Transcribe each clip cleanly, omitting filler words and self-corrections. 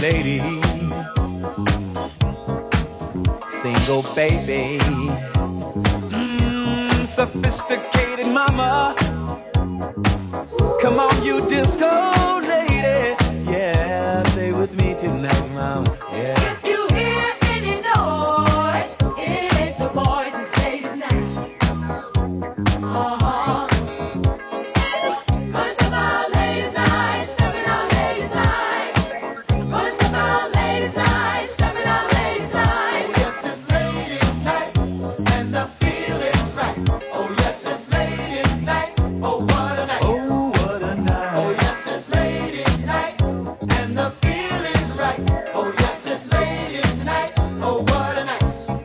lady, single baby, sophisticated mama. Come on, you disco lady, yeah, stay with me tonight, mama, yeah. If you hear any noise, it's the boys and ladies night. Gonna step out ladies night, stepping out ladies night. Gonna step out ladies night, stepping out ladies night. Oh yes, it's ladies night, and the feeling's right. Oh yes, it's ladies night. Oh what a night. Oh, what a night. Oh yes, it's ladies night, and the feeling's right. Oh yes, it's ladies night. Oh what a night.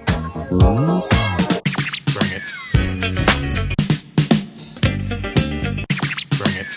Bring it. Bring it.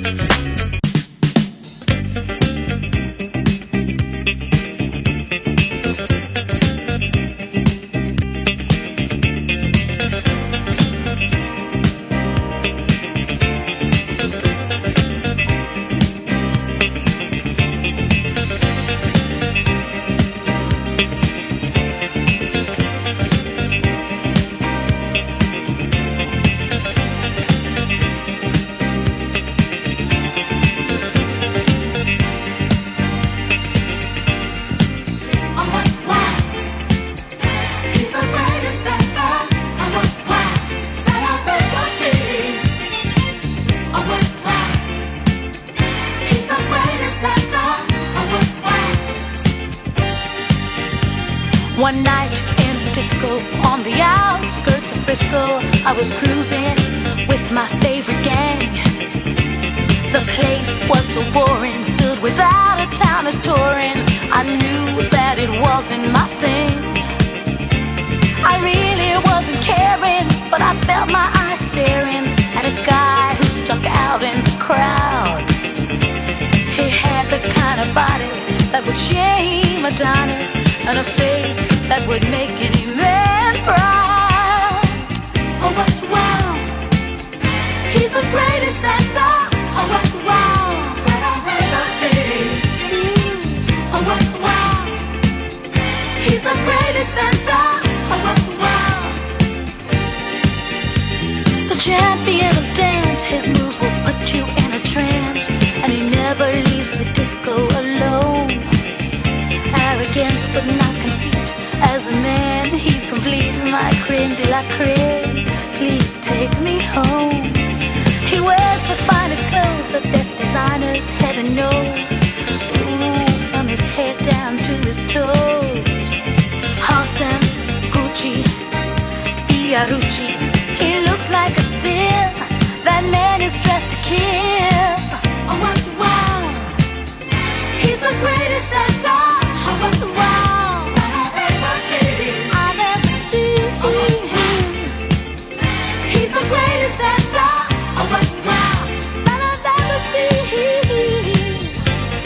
Oh what wow, he's the greatest dancer. Oh what wow, that I've ever seen. Oh what wow, he's the greatest dancer. Oh what wow. One night in a disco on the outskirts of Frisco, I was cruising with my favorite gang. The place was so boring, filled with out-of-towners touring. I knew that it wasn't my thing. I really wasn't caring, but I felt my eyes staring at a guy who stuck out in the crowd. He had the kind of body that would shame Adonis, and a face that would make any man proud. Oh, what's wow? He's the greatest dancer. Oh, what's wow? That I've ever seen. Oh, what's wow? He's the greatest dancer. Oh, what's wow? The champion of dance, his moves will put you in a trance, and he never leaves the disco alone. Arrogance but not conceit, as a man he's complete, my creme de la creme, please take me home. He wears the finest clothes, the best designers, heaven knows. Ooh, from his head down to his toes. Halston, Gucci, Fiorucci, he looks like a deer. That man is dressed to kill. Oh, what's wow? He's the greatest dancer. Oh, what's wow? That I've ever seen. I've ever seen him. He's the greatest dancer. Oh, what's wow? That I've ever seen.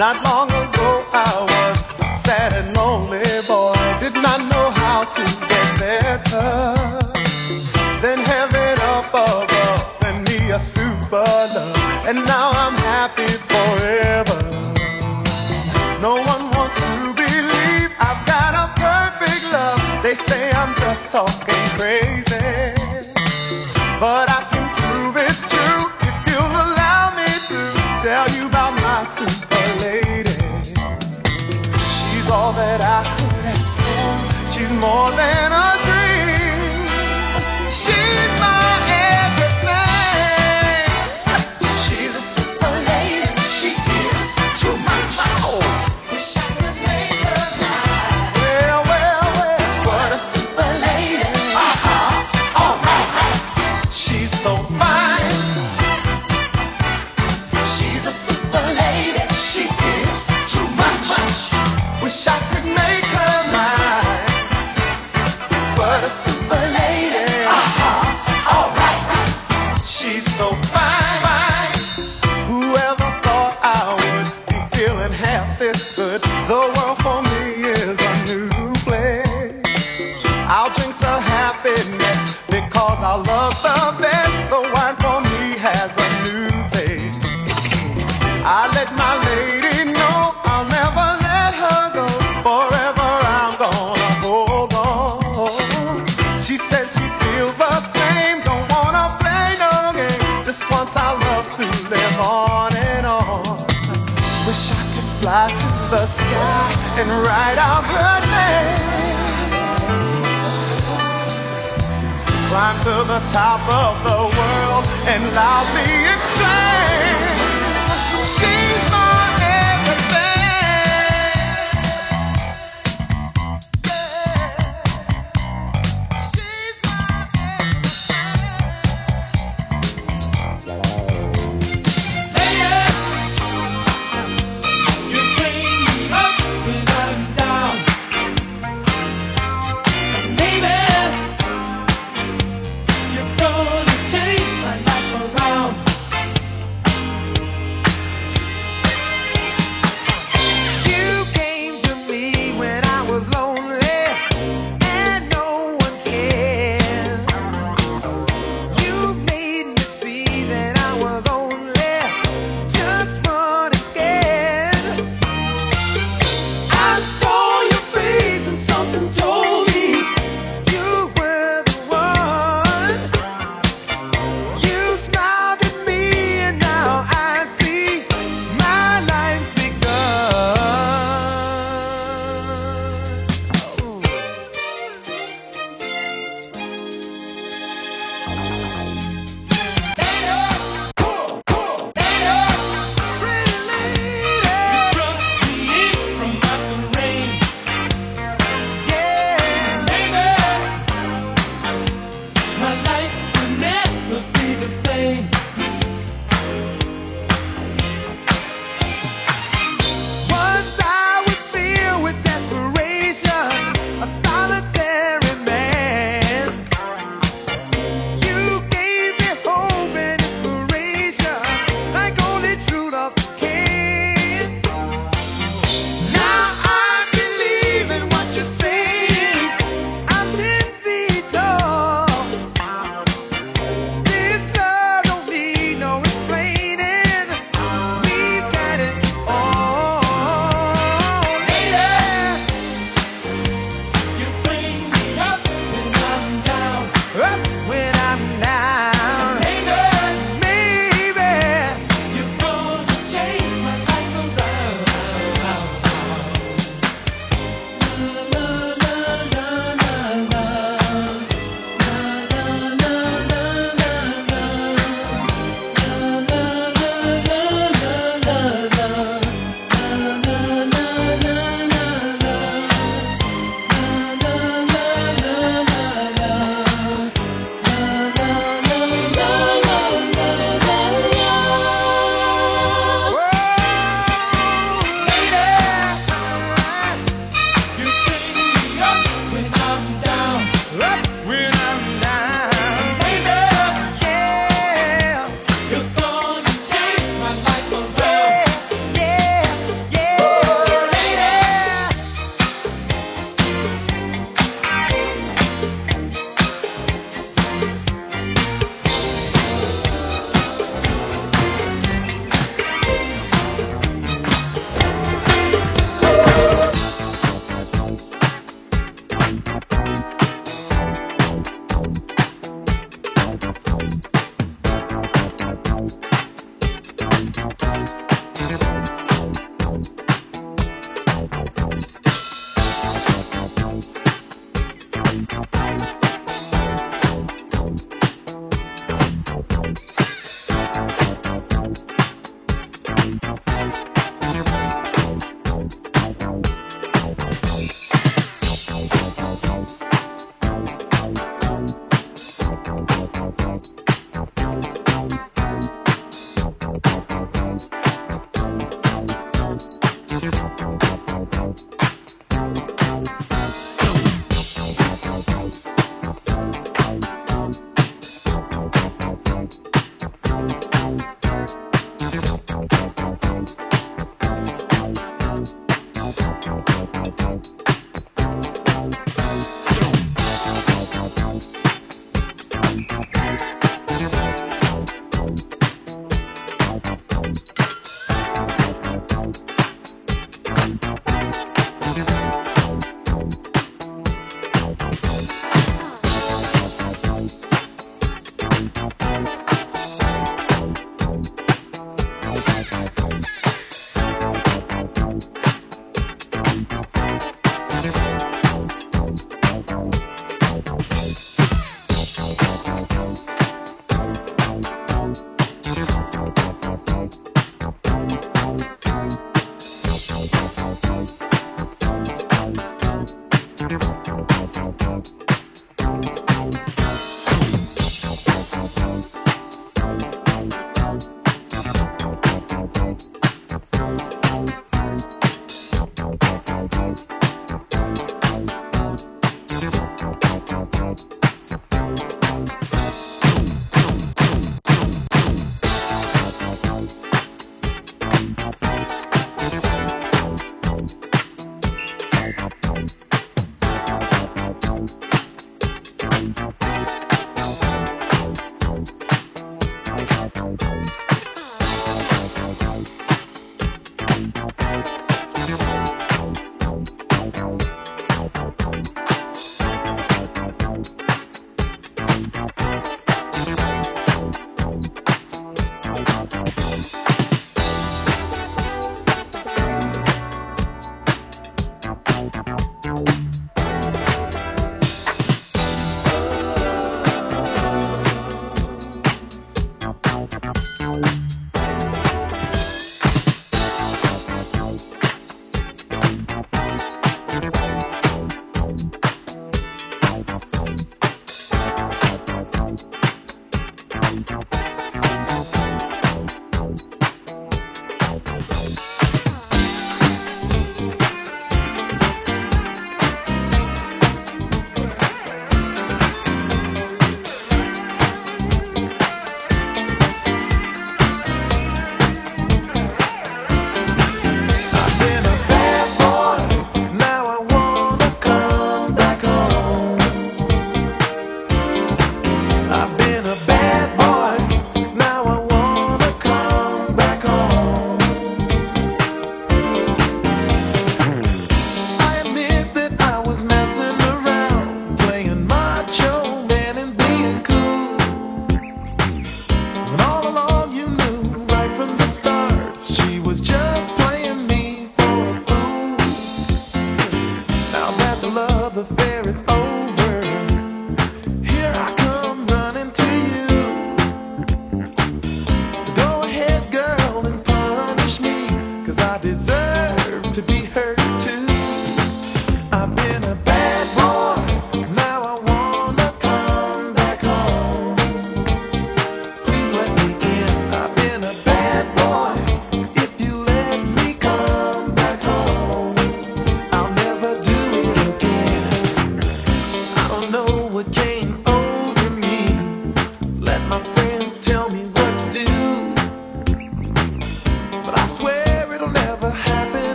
Not long ago I was a sad and lonely boy, did not know how to get better. Then heaven up above sent me a super love, and now I'm happy forever. No one wants to believe I've got a perfect love. They say I'm just talking crazy, but I can prove it's true if you'll allow me to tell you about my super lady. She's all that I could ask for. She's more than a dream. She's my everything. She's a super lady. She is too much. Oh. Wish I could make her mine. Well, well, well. What a super lady. All right. She's so fine. She's a super lady. She is too much. Wish I could make her mine. What a super lady. All right. She's so fine. Whoever thought I would be feeling half this good? The world for me is a new place. I'll drink to happiness because our love's the best. The wine for me has a new taste. I let my lady know I'll never let her go. Forever I'm gonna hold on. She said she feels the same, don't wanna play no game. Just wants our love to live on and on. Wish I could fly to the sky and write out her name. Climb to the top of the world and loudly exclaim, she's my everything. Yeah. She's my You bring me up when I'm down. Maybe you're gonna change my life around.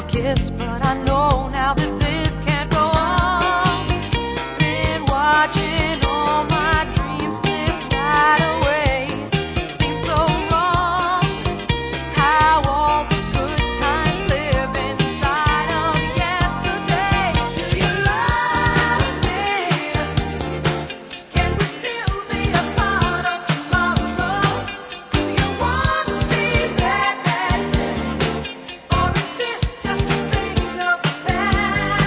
kiss, but I know now that this can't go on. Been watching all my dreams slip right away. Seems so wrong how all the good times live inside of yesterday. Do you love me? Can we still be a part of tomorrow? Do you want me back? Or is this just a thing of the past?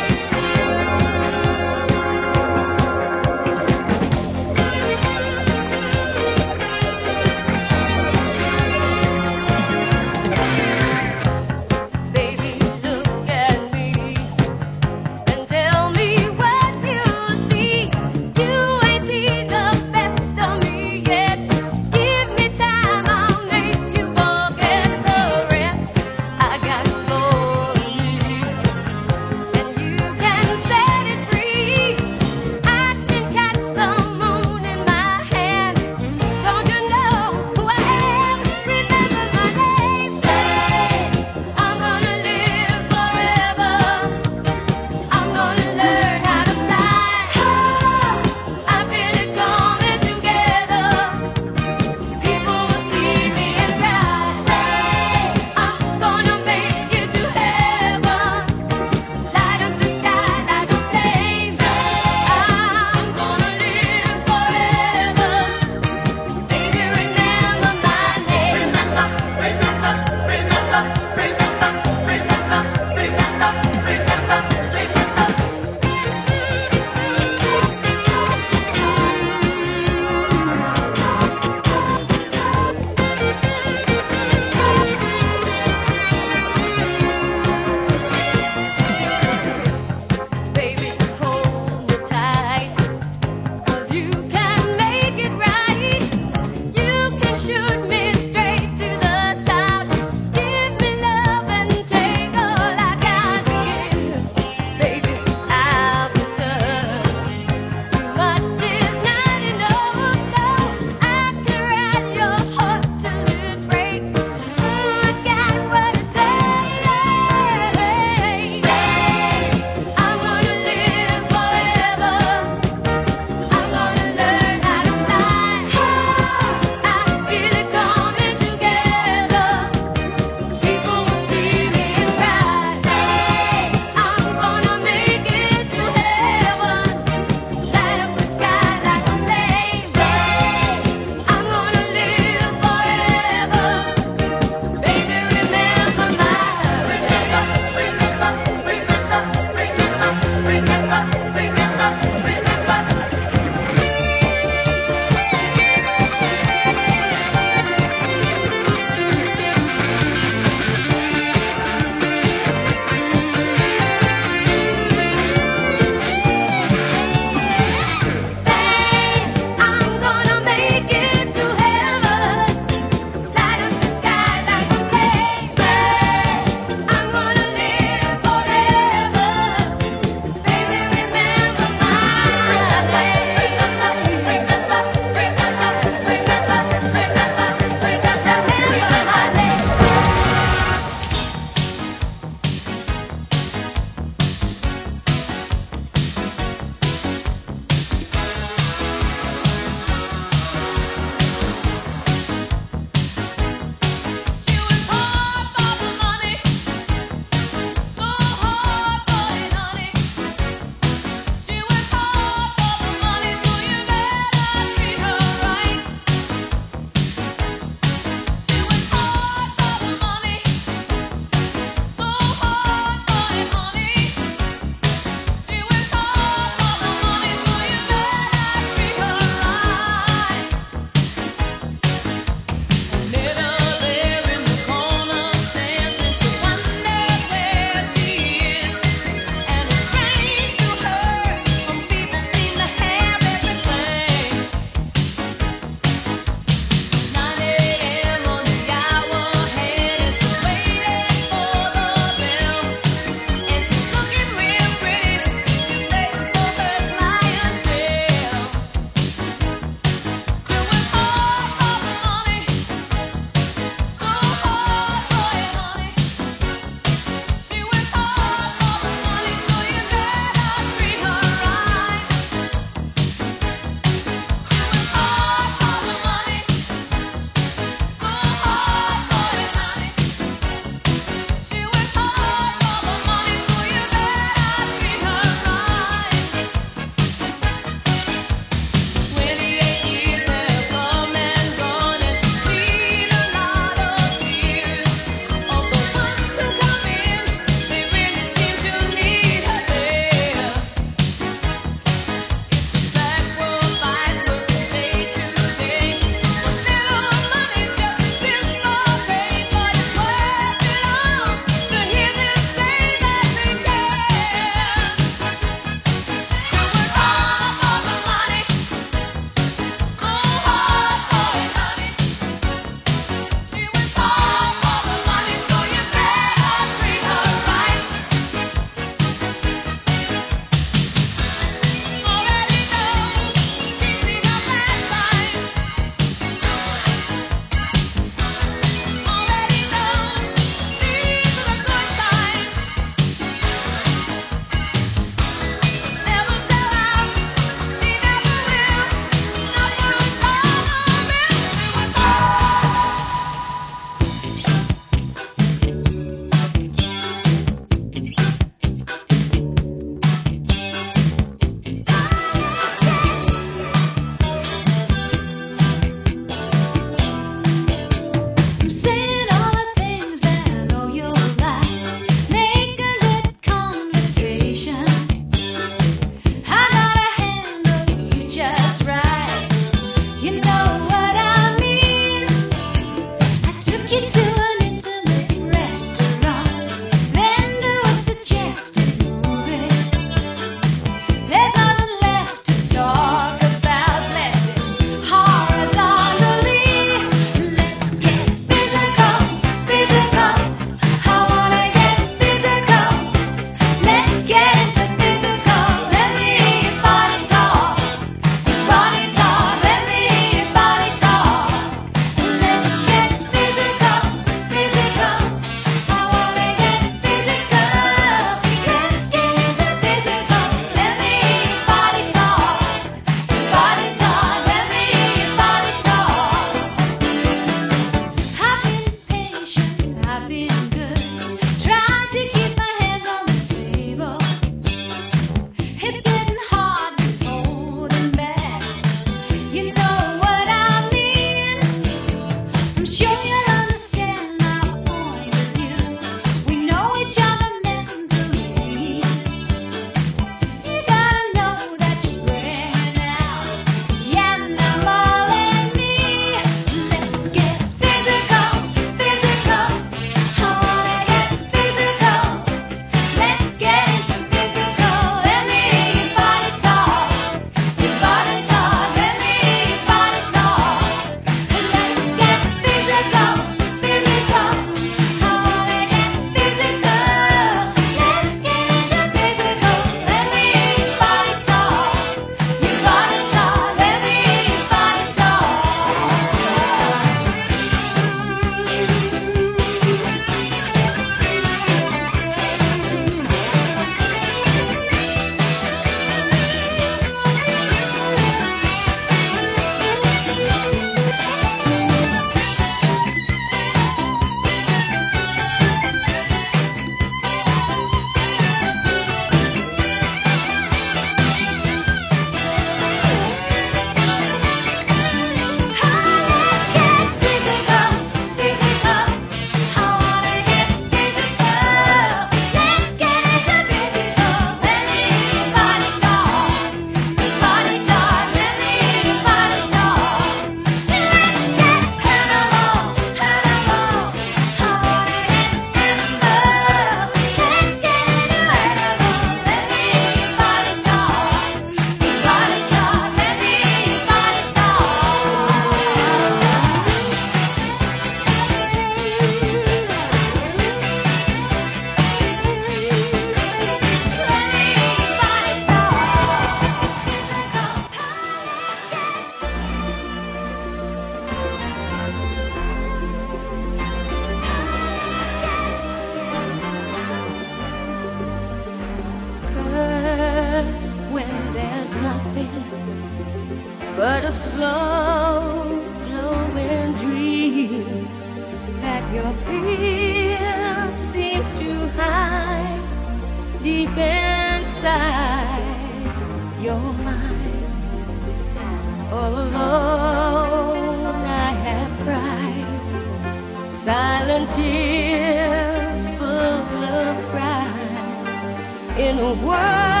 Your fear seems to hide deep inside your mind. All alone I have cried silent tears full of pride in a world